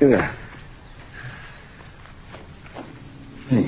Here. Hey.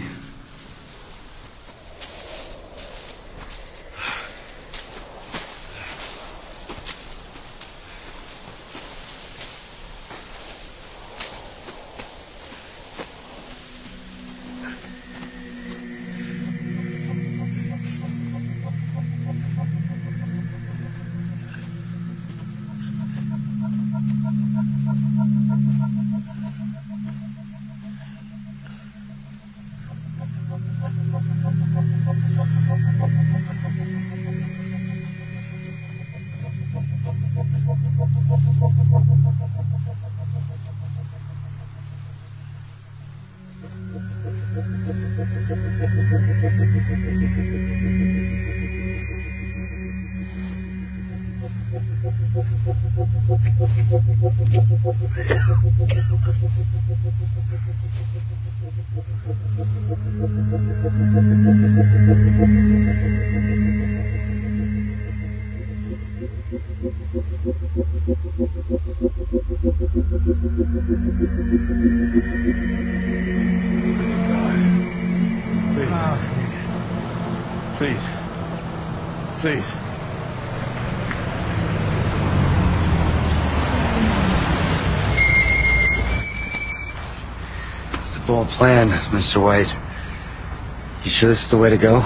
Please. Please. It's a bold plan, Mr. White. You sure this is the way to go?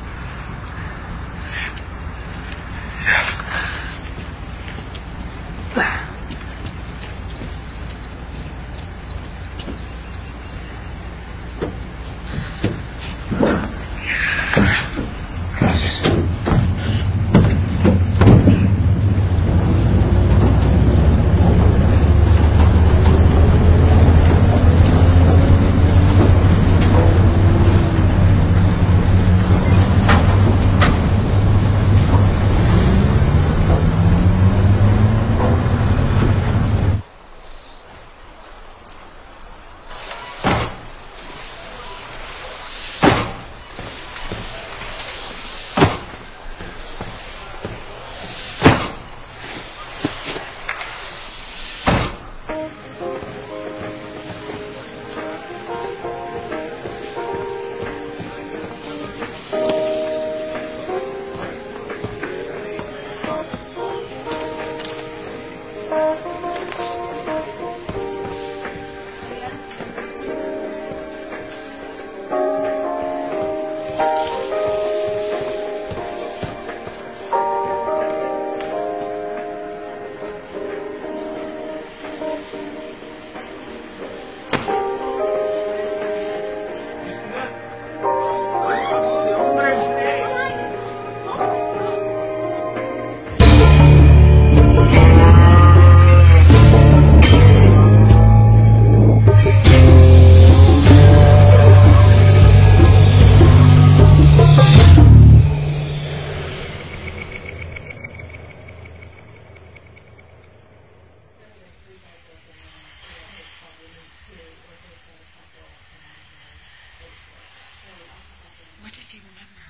What did he remember?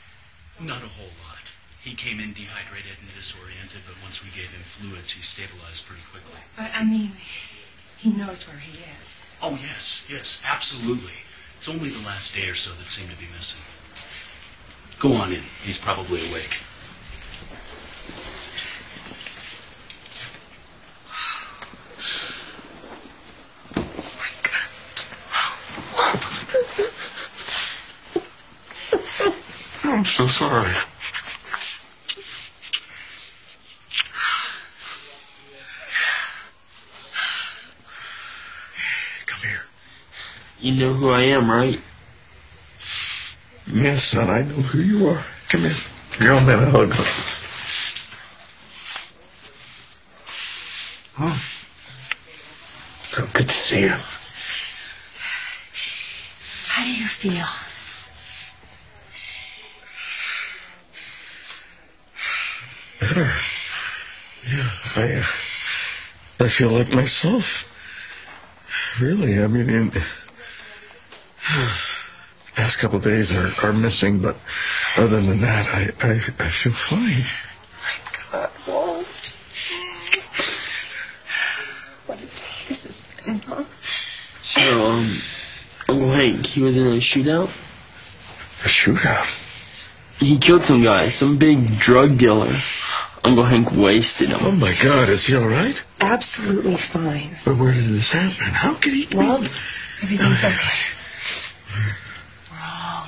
Not a whole lot. He came in dehydrated and disoriented, but once we gave him fluids, he stabilized pretty quickly. But, I mean, he knows where he is. Oh, yes, absolutely. It's only the last day or so that seem to be missing. Go on in. He's probably awake. I'm so sorry. Come here. You know who I am, right? Yes, son, I know who you are. Come here. Girl, man, a hug. Huh? So good to see you. How do you feel? Better. Yeah, I feel like myself. Really, I mean, the past couple of days are missing, but other than that, I feel fine. My God, Walt. What a day this has been, huh? Uncle Hank, he was in a shootout? A shootout? He killed some guy, some big drug dealer. Uncle Hank wasted him. Oh, my God. Is he all right? Absolutely fine. But where did this happen? How could he... Well, everything's okay. We're all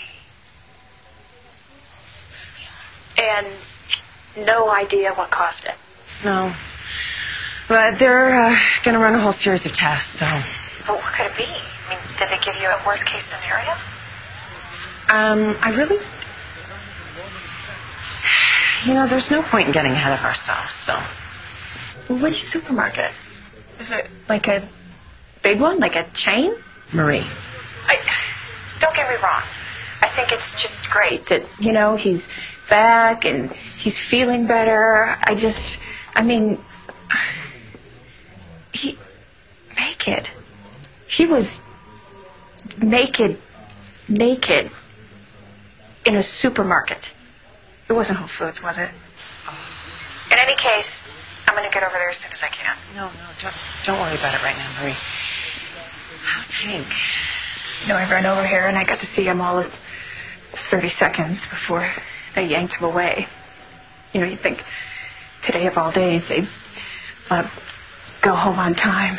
okay. And no idea what caused it. No. But they're going to run a whole series of tests, so... But what could it be? I mean, did they give you a worst-case scenario? I really... You know, there's no point in getting ahead of ourselves, so... Which supermarket? Is it like a big one? Like a chain? Marie. Don't get me wrong. I think it's just great that, you know, he's back and he's feeling better. Naked. He was naked in a supermarket. It wasn't Whole Foods, was it? In any case, I'm going to get over there as soon as I can. No, don't worry about it right now, Marie. How's Hank? You know, I ran over here and I got to see him all of 30 seconds before they yanked him away. You know, you'd think today of all days they'd let him go home on time.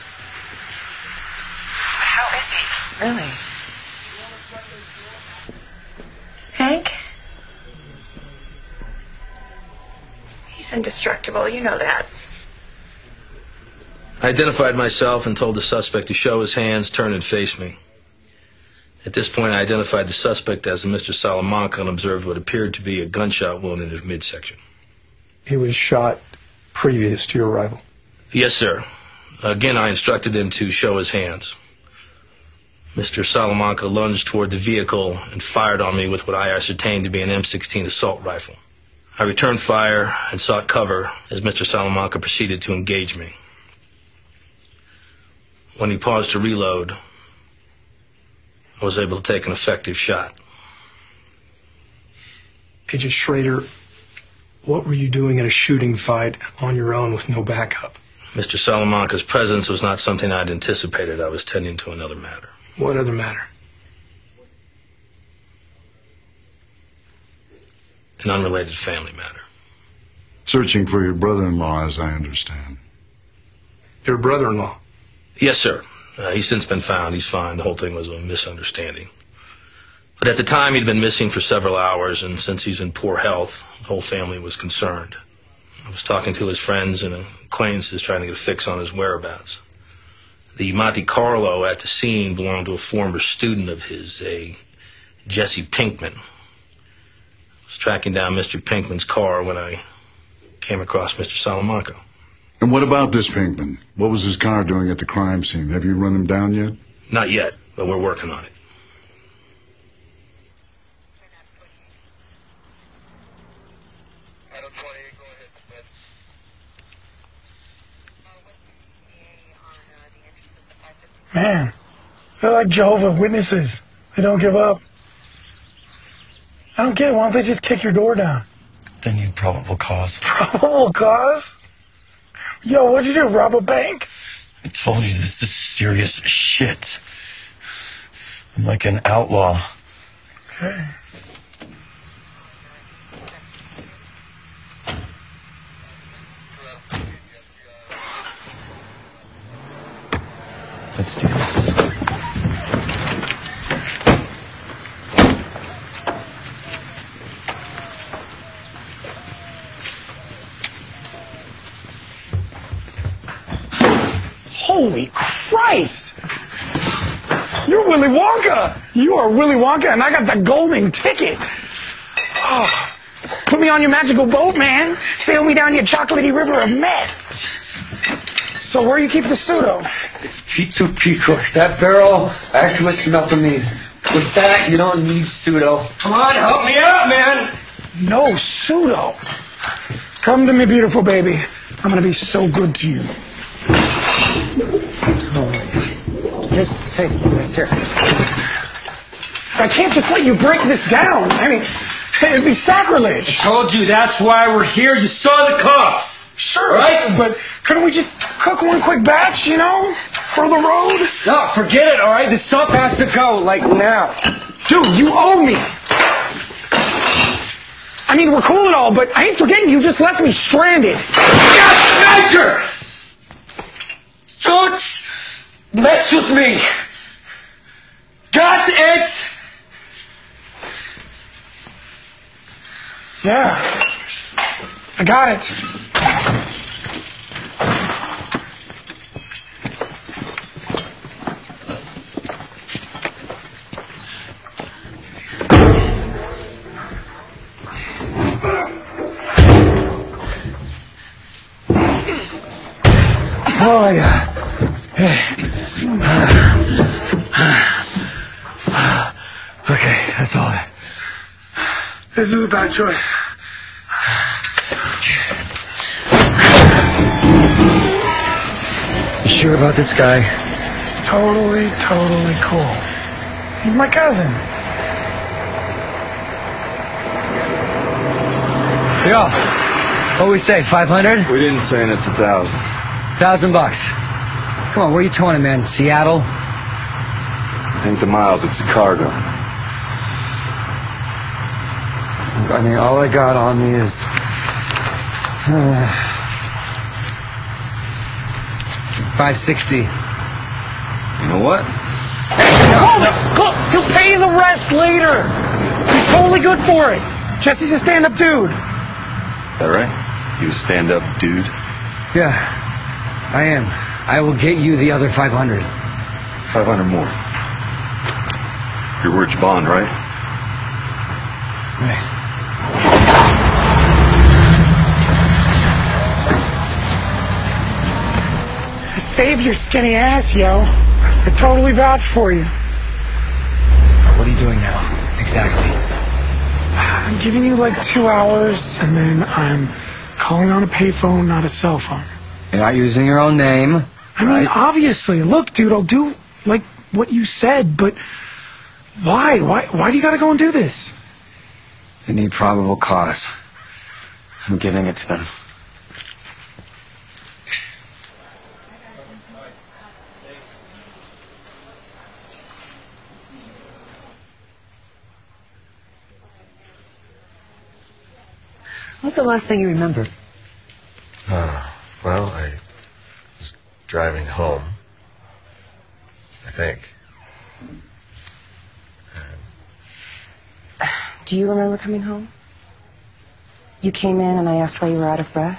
But how is he? Really? Hank? He's indestructible, you know that. I identified myself and told the suspect to show his hands, turn, and face me. At this point, I identified the suspect as Mr. Salamanca and observed what appeared to be a gunshot wound in his midsection. He was shot previous to your arrival? Yes, sir. Again, I instructed him to show his hands. Mr. Salamanca lunged toward the vehicle and fired on me with what I ascertained to be an M16 assault rifle. I returned fire and sought cover as Mr. Salamanca proceeded to engage me. When he paused to reload, I was able to take an effective shot. Agent Schrader, what were you doing in a shooting fight on your own with no backup? Mr. Salamanca's presence was not something I'd anticipated. I was tending to another matter. What other matter? An unrelated family matter. Searching for your brother-in-law, as I understand. Your brother-in-law? Yes, sir. He's since been found. He's fine. The whole thing was a misunderstanding. But at the time, he'd been missing for several hours, and since he's in poor health, the whole family was concerned. I was talking to his friends and acquaintances trying to get a fix on his whereabouts. The Monte Carlo at the scene belonged to a former student of his, a Jesse Pinkman. I was tracking down Mr. Pinkman's car when I came across Mr. Salamanca. And what about this Pinkman? What was his car doing at the crime scene? Have you run him down yet? Not yet, but we're working on it. Man, they're like Jehovah's Witnesses. They don't give up. I don't get it. Why don't they just kick your door down? They need probable cause. Probable cause? Yo, what'd you do, rob a bank? I told you, this is serious shit. I'm like an outlaw. Okay. Let's do this. Holy Christ! You're Willy Wonka! You are Willy Wonka, and I got the golden ticket! Oh, put me on your magical boat, man! Sail me down your chocolatey river of meth! So where you keep the pseudo? It's Pizza Pico. That barrel actually went smell to me. With that, you don't need pseudo. Come on, help me out, man! No pseudo. Come to me, beautiful baby. I'm gonna be so good to you. Just take this here. I can't just let you break this down. I mean, it'd be sacrilege. I told you that's why we're here. You saw the cops. Sure, Right? but couldn't we just cook one quick batch, you know, for the road? No, forget it, all right? This stuff has to go, like, now. Dude, you owe me. I mean, we're cool and all, but I ain't forgetting you just left me stranded. Yes, Spencer! Don't mess with me. Got it? Yeah, I got it. Oh, yeah. Okay, that's all. This is a bad choice. You sure about this guy? He's totally cool. He's my cousin. Yo, what we say, 500? We didn't say it's 1,000. $1,000 bucks. Come on, where are you towing him, man? Seattle? Ain't the miles, it's the cargo. I mean, all I got on me is... $560. You know what? Look, he'll pay you the rest later. He's totally good for it. Jesse's a stand-up dude. Is that right? You stand-up dude? Yeah, I am. I will get you the other 500. 500 more. Your word's bond, right? Right. Save your skinny ass, yo. I totally vouch for you. What are you doing now, exactly? I'm giving you like 2 hours, and then I'm calling on a payphone, not a cell phone. You're not using your own name. I mean, obviously. Look, dude, I'll do like what you said, but why? Why do you gotta go and do this? They need probable cause. I'm giving it to them. What's the last thing you remember? Well, I was driving home, I think. Do you remember coming home? You came in and I asked why you were out of breath?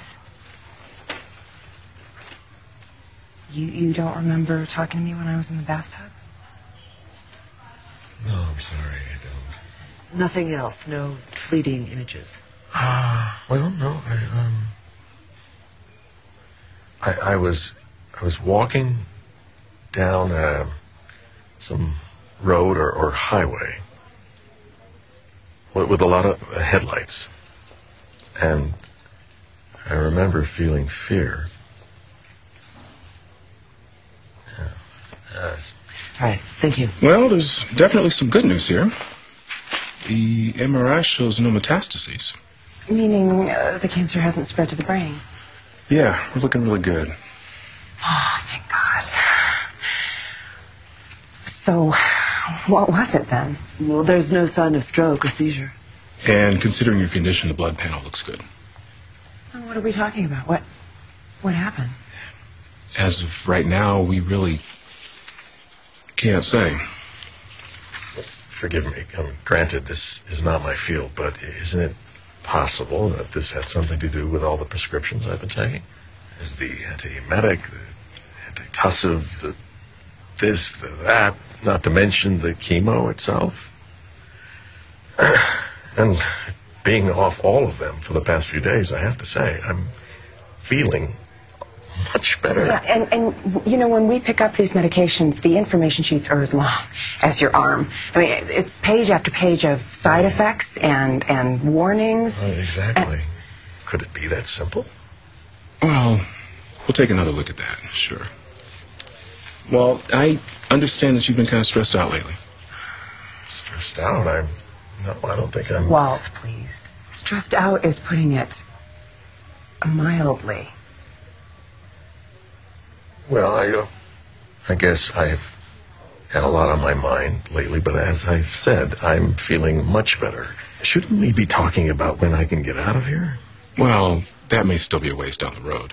You don't remember talking to me when I was in the bathtub? No, I'm sorry, I don't. Nothing else? No fleeting images? Well, no, I was walking down some road or highway with a lot of headlights, and I remember feeling fear. All right, thank you. Well, there's definitely some good news here. The MRI shows no metastases. Meaning the cancer hasn't spread to the brain? Yeah, we're looking really good. Oh, thank God. So, what was it then? Well, there's no sign of stroke or seizure. And considering your condition, the blood panel looks good. Well, what are we talking about? What happened? As of right now, we really can't say. Forgive me. Granted, this is not my field, but isn't it possible that this had something to do with all the prescriptions I've been taking? Is the antiemetic, the antitussive, the this, the that, not to mention the chemo itself? And being off all of them for the past few days, I have to say, I'm feeling much better. Yeah, and you know, when we pick up these medications, the information sheets are as long as your arm. I mean, it's page after page of side effects and warnings. Exactly. Could it be that simple? Well, we'll take another look at that, sure. Well, I understand that you've been kind of stressed out lately. Stressed out? No, I don't think I'm... Walt, please. Stressed out is putting it Mildly. Well, I guess I've had a lot on my mind lately, but as I've said, I'm feeling much better. Shouldn't we be talking about when I can get out of here? Well, that may still be a ways down the road.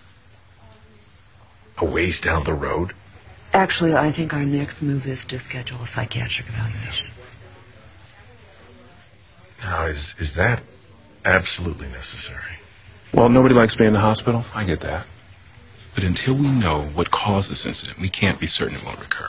A ways down the road? Actually, I think our next move is to schedule a psychiatric evaluation. Now, is that absolutely necessary? Well, nobody likes being in the hospital. I get that. But until we know what caused this incident, we can't be certain it won't recur.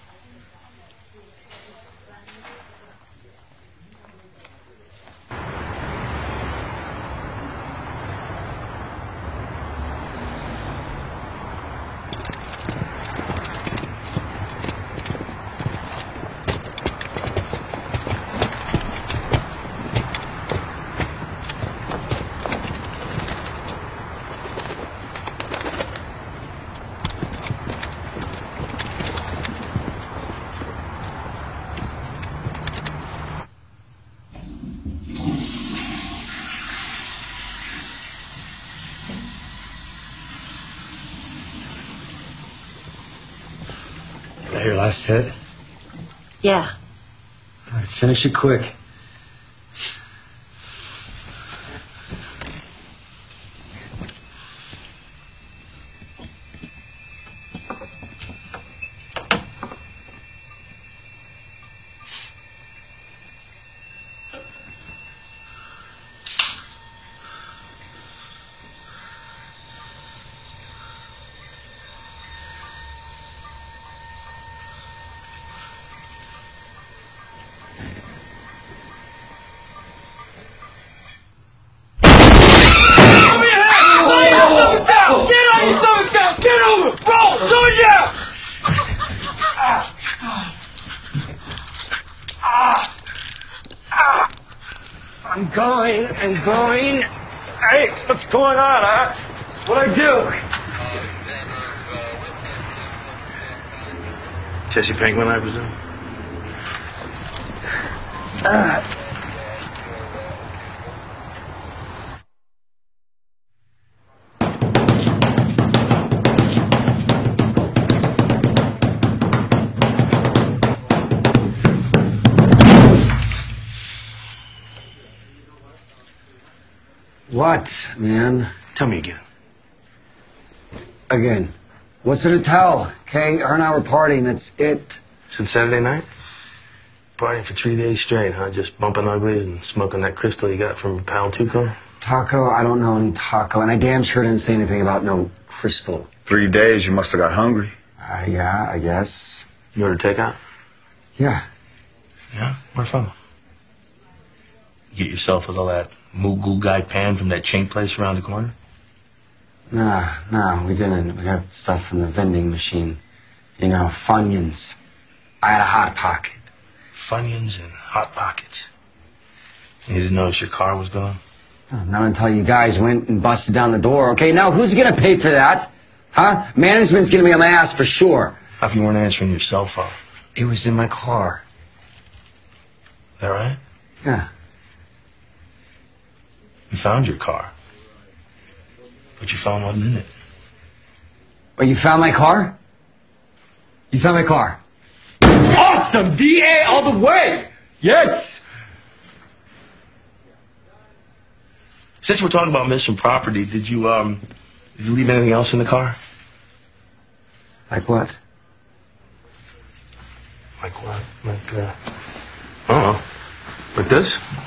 Your last hit? Yeah. All right, finish it quick. I'm going. Hey, what's going on, huh? What'd I do? Jesse Pinkman, I presume? What, man? Tell me again. Again. What's there to tell? Okay, her and I were partying, that's it. Since Saturday night? Partying for 3 days straight, huh? Just bumping uglies and smoking that crystal you got from pal Tuco? Taco? I don't know any taco, and I damn sure didn't say anything about no crystal. 3 days, you must have got hungry. Yeah, I guess. You ordered takeout? Yeah. Yeah? Where from? You get yourself with all that Mughal guy pan from that chain place around the corner? No, we didn't. We got stuff from the vending machine. You know, Funyuns. I had a Hot Pocket. Funyuns and Hot Pockets. You didn't notice your car was gone? Not until you guys went and busted down the door. Okay, now who's gonna pay for that? Huh? Management's gonna be on my ass for sure. How if you weren't answering your cell phone? It was in my car. Is that right? Yeah. You found your car. But your phone wasn't in it. Oh, you found my car? You found my car? Awesome! DA all the way! Yes! Since we're talking about missing property, did you leave anything else in the car? Like what? Like what? Like, I don't know. Like this?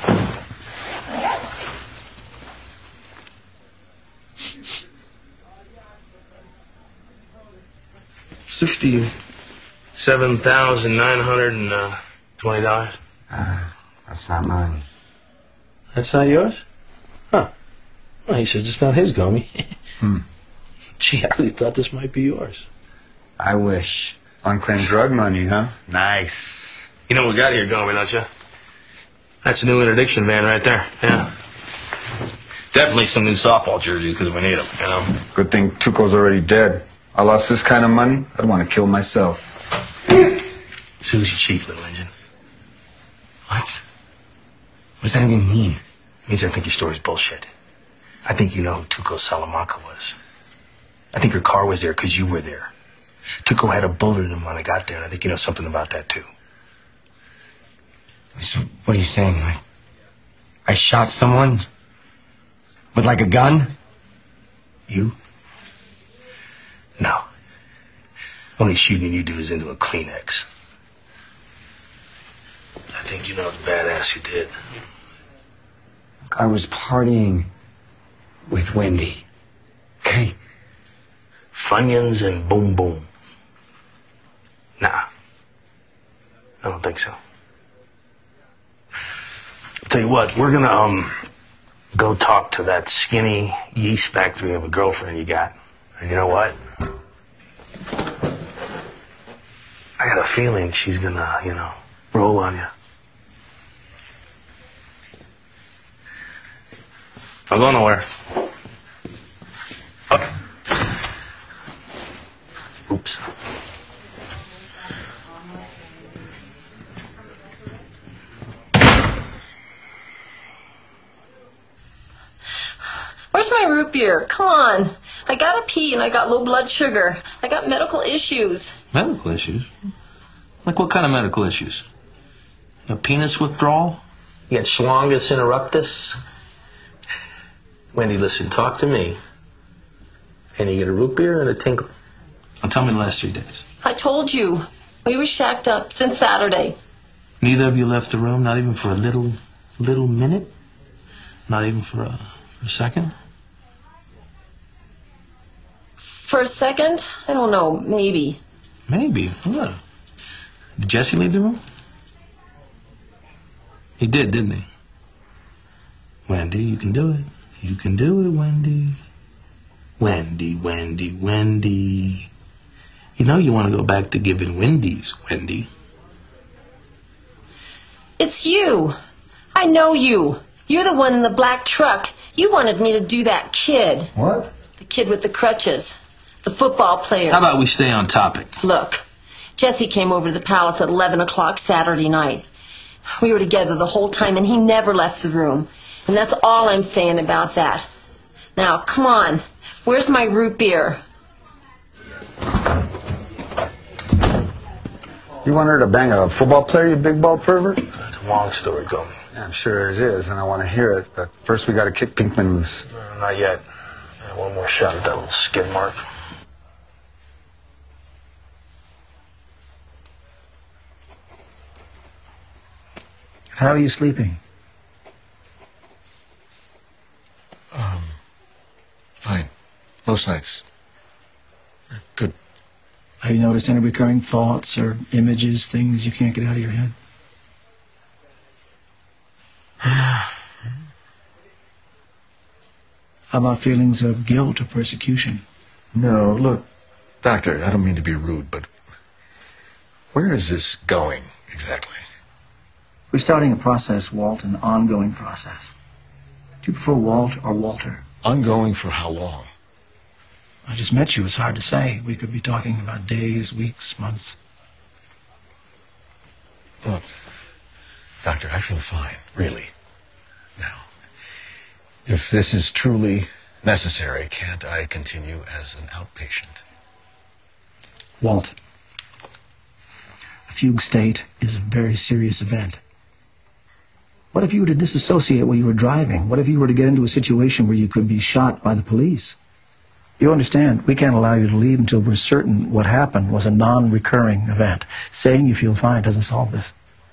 $67,920. That's not mine. That's not yours? Huh. Well, he says it's not his, Gomi. Gee, I really thought this might be yours. I wish. Unclaimed drug money, huh? Nice. You know what we got here, Gomi, don't you? That's a new interdiction van right there. Yeah. Definitely some new softball jerseys because we need them, you know. Good thing Tuco's already dead. I lost this kind of money, I'd want to kill myself. Sue's your chief, little engine. What? What does that even mean? It means I think your story's bullshit. I think you know who Tuco Salamanca was. I think your car was there because you were there. Tuco had a bullet in him when I got there, and I think you know something about that, too. So, what are you saying? I shot someone with, like, a gun? You? No. Only shooting you do is into a Kleenex. I think you know the badass you did. I was partying with Wendy. Okay? Funyuns and boom boom. Nah. I don't think so. I'll tell you what, we're gonna, go talk to that skinny yeast factory of a girlfriend you got. And you know what? I got a feeling she's gonna, roll on you. I'm going nowhere. Oops. Where's my root beer? Come on. I gotta pee and I got low blood sugar. I got medical issues. Medical issues? Like what kind of medical issues? A penis withdrawal? You got schlongus interruptus? Wendy, listen, talk to me. And you get a root beer and a tinkle. Now tell me the last 3 days. I told you. We were shacked up since Saturday. Neither of you left the room, not even for a little minute? Not even for a second? For a second? I don't know. Maybe. Maybe? What? Did Jesse leave the room? He did, didn't he? Wendy, you can do it. You can do it, Wendy. Wendy. You know you want to go back to giving Wendy's, Wendy. It's you. I know you. You're the one in the black truck. You wanted me to do that kid. What? The kid with the crutches. The football player. How about we stay on topic? Look, Jesse came over to the palace at 11 o'clock Saturday night. We were together the whole time, and he never left the room. And that's all I'm saying about that. Now, come on. Where's my root beer? You want her to bang a football player, you big ball pervert? It's a long story, Goldie. Yeah, I'm sure it is, and I want to hear it. But first we got to kick Pinkman loose. Not yet. One more shot at that little skid mark. How are you sleeping? Fine. Most nights. Good. Have you noticed any recurring thoughts or images, things you can't get out of your head? How about feelings of guilt or persecution? No, look, Doctor, I don't mean to be rude, but where is this going exactly? We're starting a process, Walt, an ongoing process. Do you prefer Walt or Walter? Ongoing for how long? I just met you. It's hard to say. We could be talking about days, weeks, months. Look, Doctor, I feel fine, really. Now, if this is truly necessary, can't I continue as an outpatient? Walt, a fugue state is a very serious event. What if you were to disassociate while you were driving? What if you were to get into a situation where you could be shot by the police? You understand, we can't allow you to leave until we're certain what happened was a non-recurring event. Saying you feel fine doesn't solve this.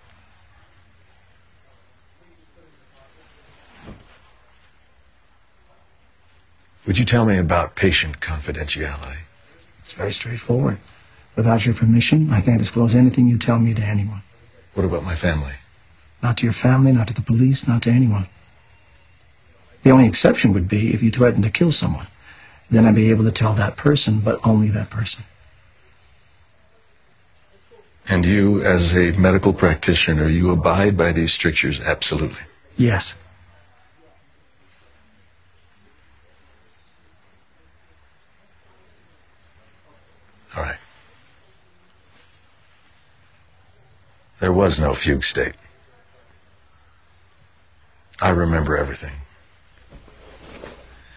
Would you tell me about patient confidentiality? It's very straightforward. Without your permission, I can't disclose anything you tell me to anyone. What about my family? Not to your family, not to the police, not to anyone. The only exception would be if you threatened to kill someone. Then I'd be able to tell that person, but only that person. And you, as a medical practitioner, you abide by these strictures absolutely? Yes. All right. There was no fugue state. I remember everything.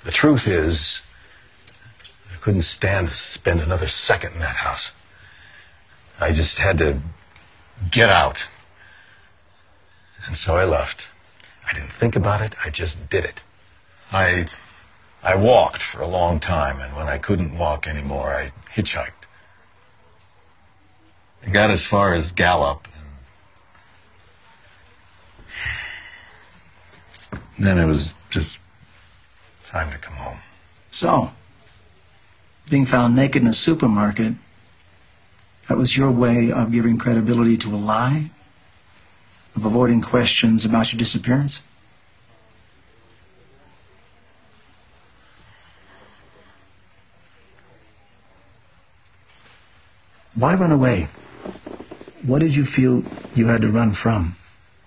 The truth is, I couldn't stand to spend another second in that house. I just had to get out. And so I left. I didn't think about it, I just did it. I walked for a long time, and when I couldn't walk anymore, I hitchhiked. I got as far as Gallup, and then it was just time to come home. So, being found naked in a supermarket, that was your way of giving credibility to a lie? Of avoiding questions about your disappearance? Why run away? What did you feel you had to run from?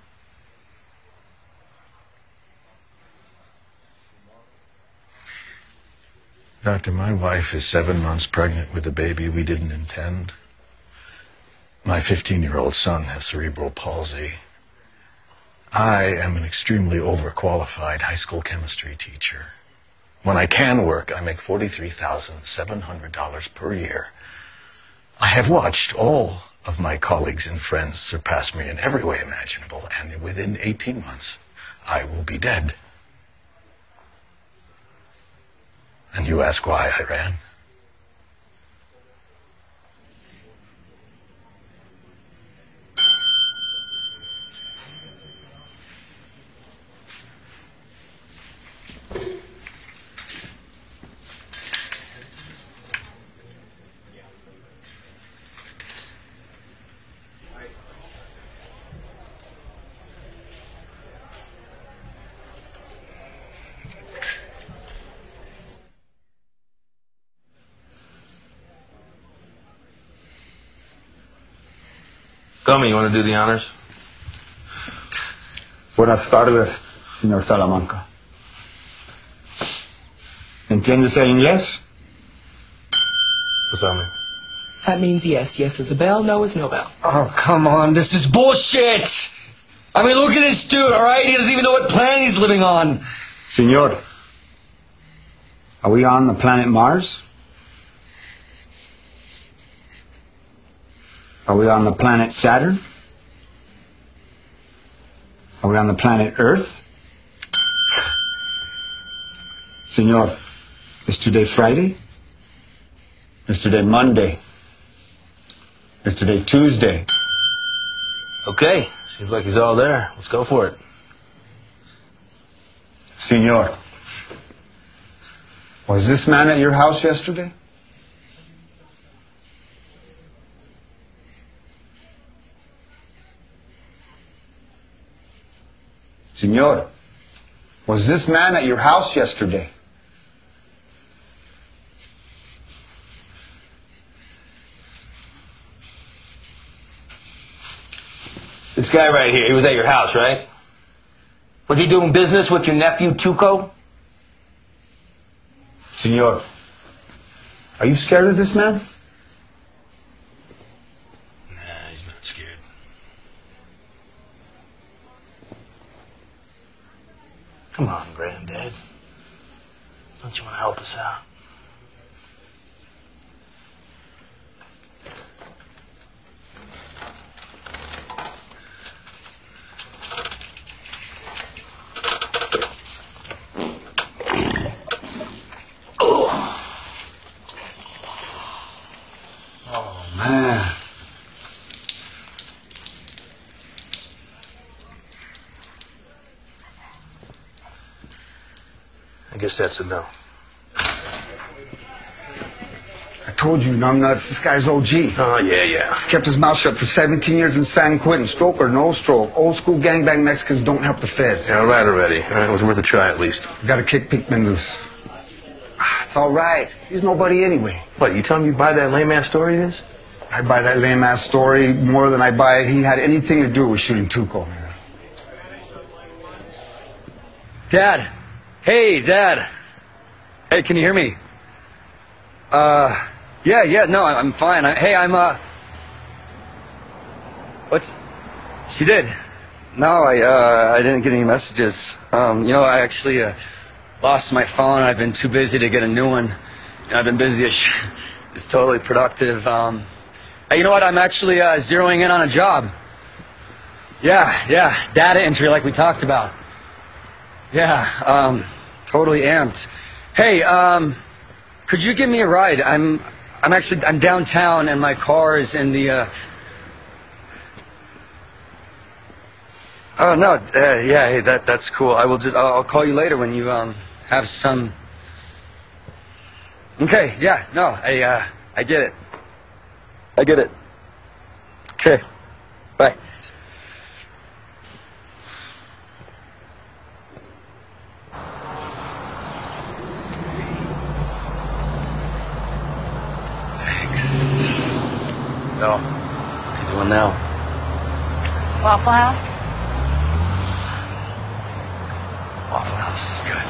Doctor, my wife is 7 months pregnant with a baby we didn't intend. My 15-year-old son has cerebral palsy. I am an extremely overqualified high school chemistry teacher. When I can work, I make $43,700 per year. I have watched all of my colleagues and friends surpass me in every way imaginable, and within 18 months, I will be dead. And you ask why I ran? Gummy, you want to do the honors? Buenas tardes, señor Salamanca. ¿Entiendes el inglés? What's that mean? That means yes. Yes is a bell, no is no bell. Oh, come on. This is bullshit. I mean, look at this dude, all right? He doesn't even know what planet he's living on. Señor, are we on the planet Mars? Are we on the planet Saturn? Are we on the planet Earth? Señor, is today Friday? Is today Monday? Is today Tuesday? Okay, seems like he's all there. Let's go for it. Señor, was this man at your house yesterday? Señor, was this man at your house yesterday? This guy right here, he was at your house, right? Was he doing business with your nephew, Tuco? Señor, are you scared of this man? Nah, he's not scared. Come on, Granddad. Don't you want to help us out? Oh, man. I guess that's a no. I told you, numbnuts, this guy's OG. Oh, yeah. Kept his mouth shut for 17 years in San Quentin. Stroke or no stroke. Old school gangbang Mexicans don't help the feds. Yeah, all right already. All right, it was worth a try at least. Gotta kick Pinkman loose. It's all right. He's nobody anyway. What, you telling me you buy that lame-ass story it is? I buy that lame-ass story more than I buy he had anything to do with shooting Tuco, man. Dad. Hey, Dad. Hey, can you hear me? Yeah, no, I'm fine. What's... She did. No, I didn't get any messages. I actually, lost my phone. I've been too busy to get a new one. I've been busy as It's totally productive. Hey, you know what? I'm actually zeroing in on a job. Yeah. Data entry like we talked about. Yeah, totally amped. Hey, could you give me a ride? I'm downtown and my car is in the, Oh, no, yeah, hey, that's cool. I'll call you later when you, have some... Okay, yeah, no, I get it. I get it. Okay, bye. So, what are you doing now? Waffle House? Waffle House is good.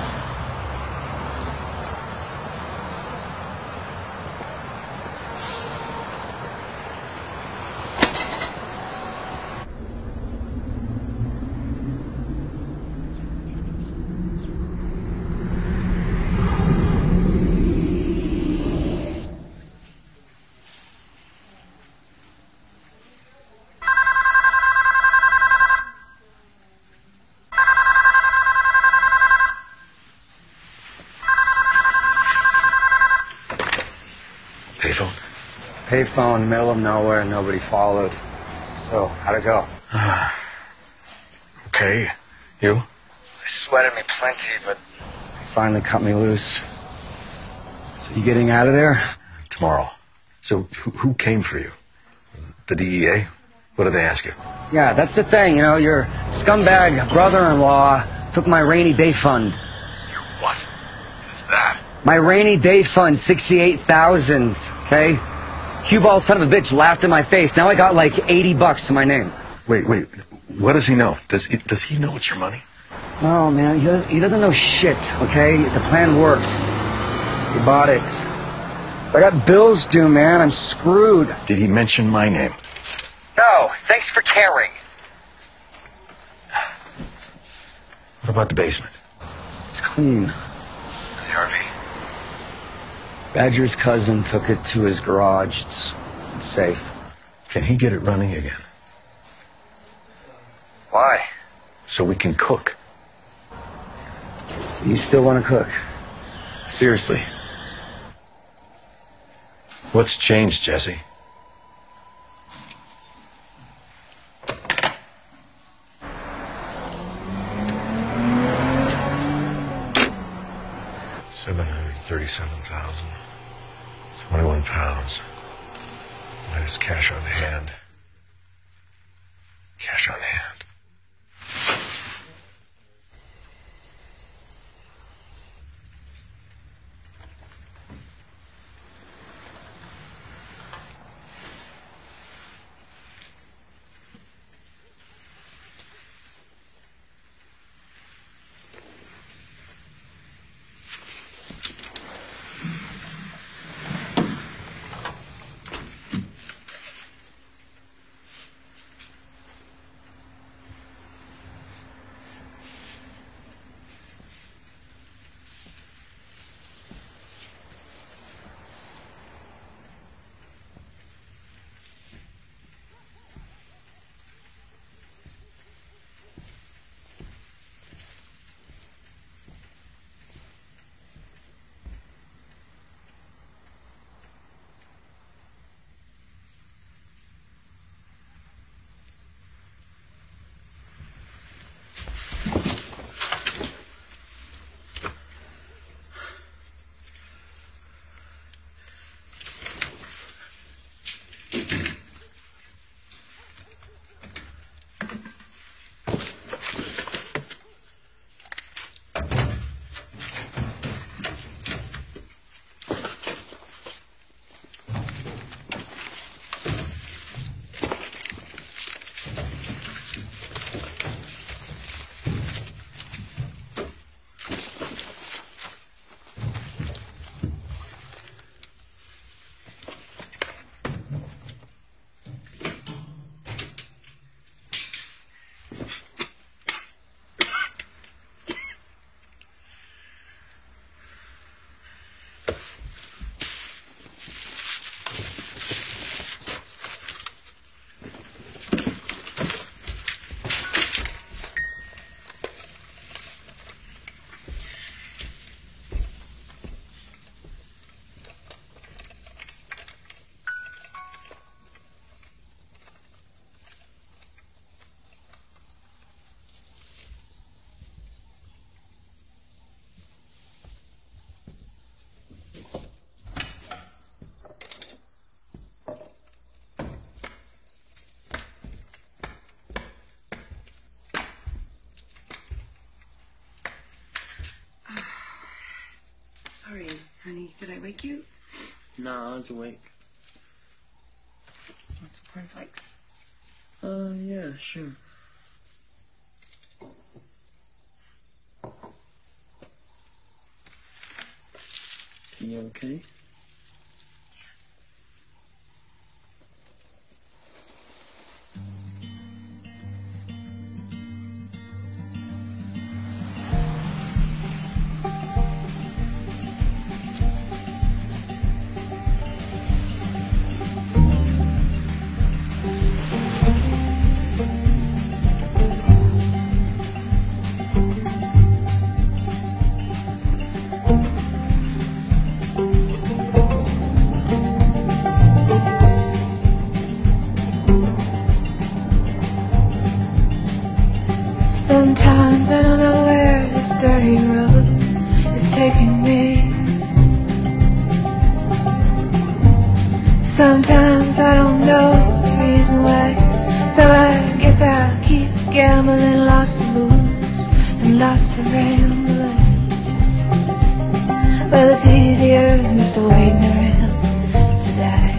Payphone? Payphone, middle of nowhere, nobody followed. So, how'd it go? Okay. You? They sweated me plenty, but they finally cut me loose. So you getting out of there? Tomorrow. So who came for you? The DEA? What did they ask you? Yeah, that's the thing, you know, your scumbag brother-in-law took my rainy day fund. What? What's that? My rainy day fund, $68,000, okay? Cue ball son of a bitch laughed in my face. Now I got like $80 to my name. Wait. What does he know? Does he know it's your money? No, man, he doesn't know shit, okay? The plan works. He bought it. I got bills due, man. I'm screwed. Did he mention my name? No, thanks for caring. What about the basement? It's clean. The RV? Badger's cousin took it to his garage. It's safe. Can he get it running again? Why? So we can cook. You still want to cook? Seriously. What's changed, Jesse? $737,000. 21 pounds. Minus cash on hand. Cash on hand. wake you? No, I was awake. Want to play fight? Yeah, sure. You okay? Sometimes I don't know where this dirty road is taking me. Sometimes I don't know the reason why, so I guess I'll keep gambling, lots of moves and lots of rambling. But it's easier just waiting around to die.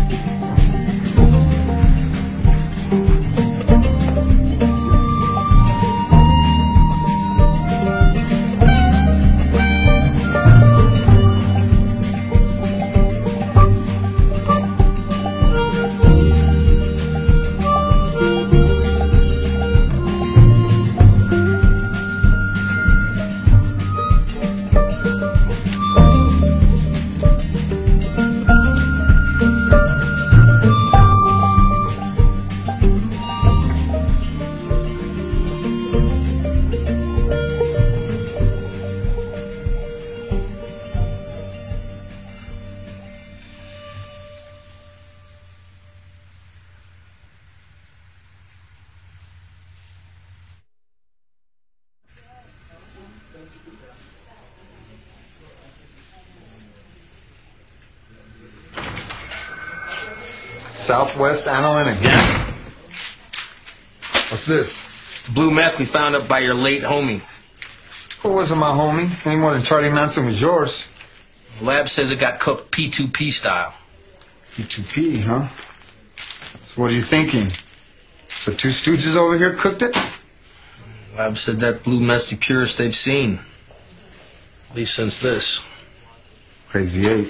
Southwest Analytic. Yeah. What's this? It's blue meth we found up by your late homie. Well, it wasn't my homie. Any more than Charlie Manson was yours. The lab says it got cooked P2P style. P2P, huh? So what are you thinking? The two stooges over here cooked it? The lab said that blue meth's the purest they've seen. At least since this. Crazy Eight.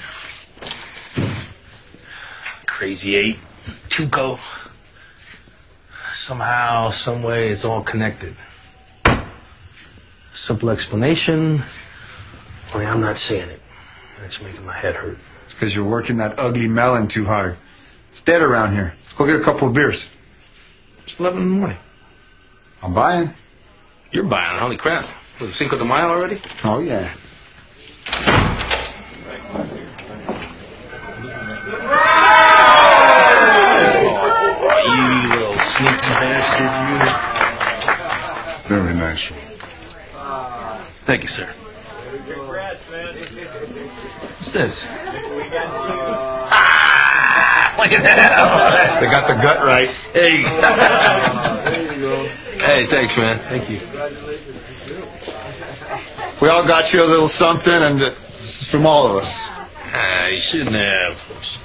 Crazy Eight. Tuco. Somehow, some way, it's all connected. Simple explanation. Only I'm not saying it. It's making my head hurt. It's because you're working that ugly melon too hard. It's dead around here. Let's go get a couple of beers. It's 11 in the morning. I'm buying. You're buying. Holy crap. Was it Cinco de Mayo already? Oh, yeah. You little sneaky bastard, you. Very nice. Thank you, sir. What's this? Look at that. They got the gut right. Hey. There you go. Hey, thanks, man. Thank you. We all got you a little something, and this is from all of us. You shouldn't have.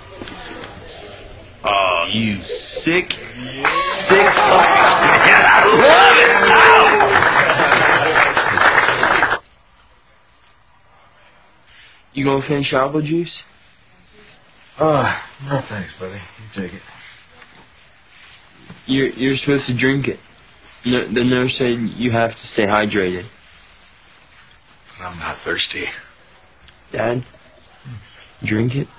Oh, you sick fuck. I love it. Ow! You gonna finish your apple juice? No thanks, buddy. You take it. You're supposed to drink it. The nurse said you have to stay hydrated. I'm not thirsty. Dad, drink it.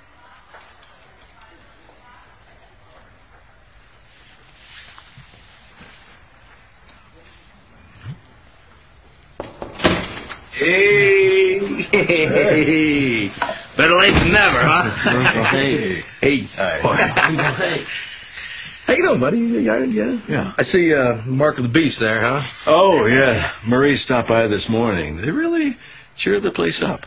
Hey. Better late than never, huh? Hey. Hey. Hey. How you doing, buddy? Yeah. I see Mark of the Beast there, huh? Oh, yeah. Marie stopped by this morning. They really cheered the place up.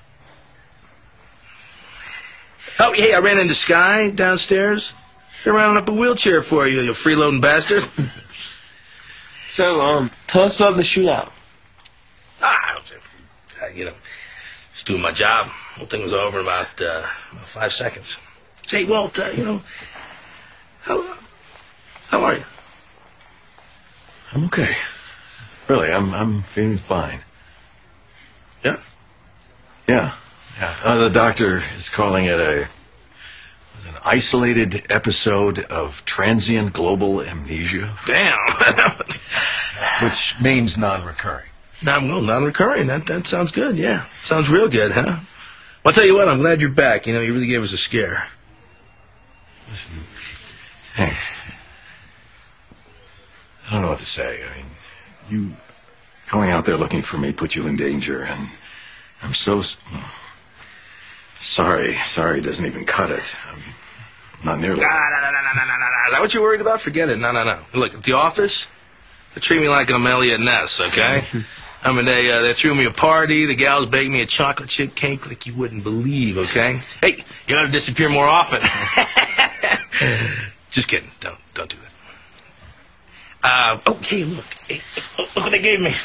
Oh, hey, I ran into Sky downstairs. They're rounding up a wheelchair for you, you freeloading bastard. So, tell us about the shootout. You know, just doing my job. whole thing was over in about 5 seconds. Say, Walt, how are you? I'm okay. Really, I'm feeling fine. Yeah? Yeah. The doctor is calling it an isolated episode of transient global amnesia. Damn. Which means non-recurring. Non-recurring. That sounds good, yeah. Sounds real good, huh? Well, I'll tell you what, I'm glad you're back. You really gave us a scare. Listen, hey, I don't know what to say. I mean, you going out there looking for me put you in danger, and I'm so sorry. Sorry doesn't even cut it. I'm not nearly. No. Is that what you're worried about? Forget it. No. Look, at the office, they treat me like I'm Elliot Ness, okay? I mean, they threw me a party. The gals baked me a chocolate chip cake like you wouldn't believe, okay? Hey, you ought to disappear more often. Just kidding. Don't do that. Okay, look. Hey, look what they gave me.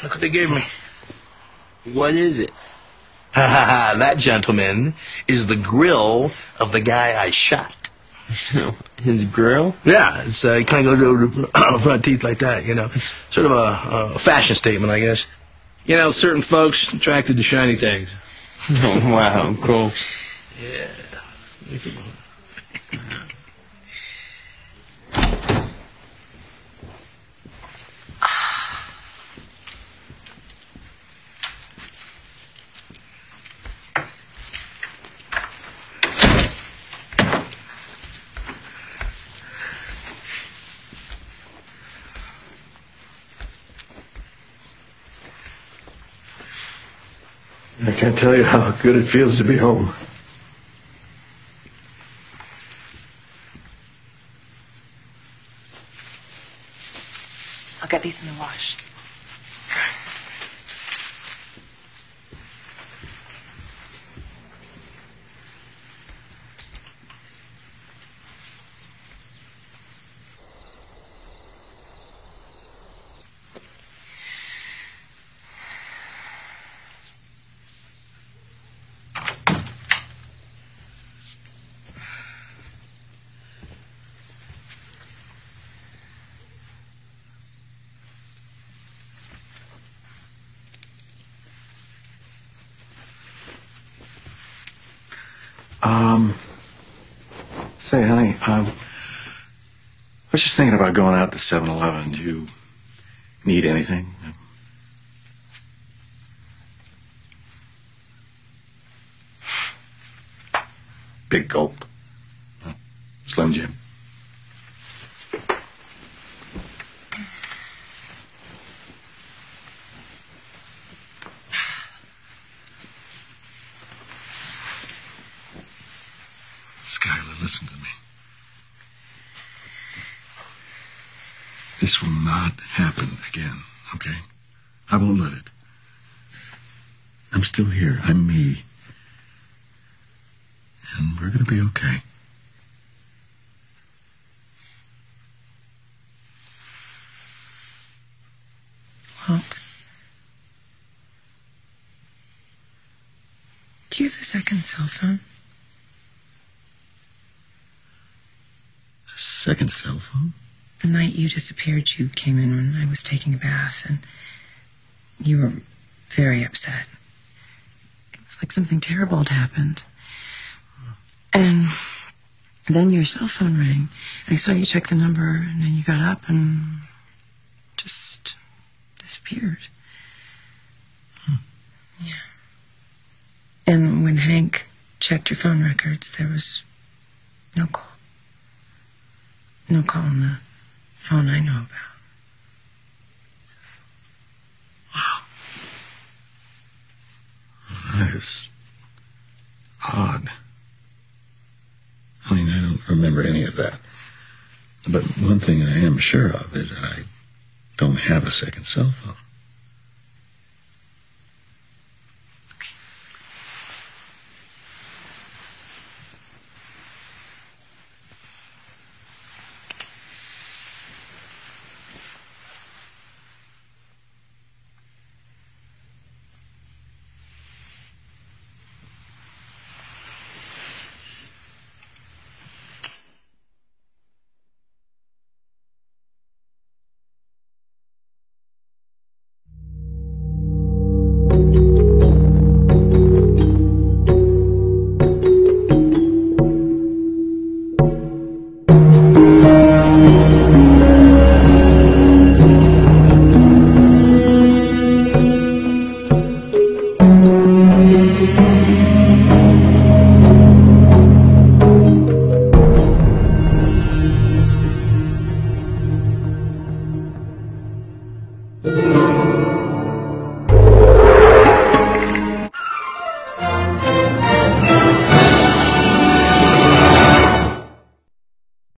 What is it? That, gentleman, is the grill of the guy I shot. His grill? Yeah, it kind of goes over the front teeth like that, Sort of a fashion statement, I guess. Certain folks attracted to shiny things. Oh, wow, cool. Yeah. I can't tell you how good it feels to be home. I'll get these in the wash. Say, honey, I was just thinking about going out to 7-Eleven. Do you need anything? Big gulp. Slim Jim. Skylar, listen to me. This will not happen again, okay? I won't let it. I'm still here. I'm me. And we're going to be okay. Walt, do you have a second cell phone? Second cell phone? The night you disappeared, you came in when I was taking a bath, and you were very upset. It was like something terrible had happened. And then your cell phone rang. I saw you check the number, and then you got up and just disappeared. Yeah. And when Hank checked your phone records, there was no call. No call on the phone I know about. Wow. That is odd. I mean, I don't remember any of that. But one thing I am sure of is that I don't have a second cell phone.